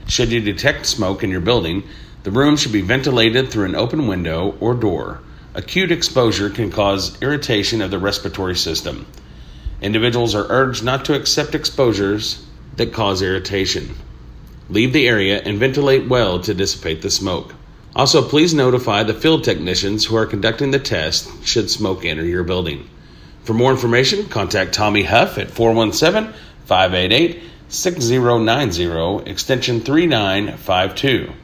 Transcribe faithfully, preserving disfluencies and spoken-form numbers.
Should you detect smoke in your building, the room should be ventilated through an open window or door. Acute exposure can cause irritation of the respiratory system. Individuals are urged not to accept exposures that cause irritation. Leave the area and ventilate well to dissipate the smoke. Also, please notify the field technicians who are conducting the test should smoke enter your building. For more information, contact Tommy Huff at four one seven, five eight eight, six zero nine zero, extension three nine five two.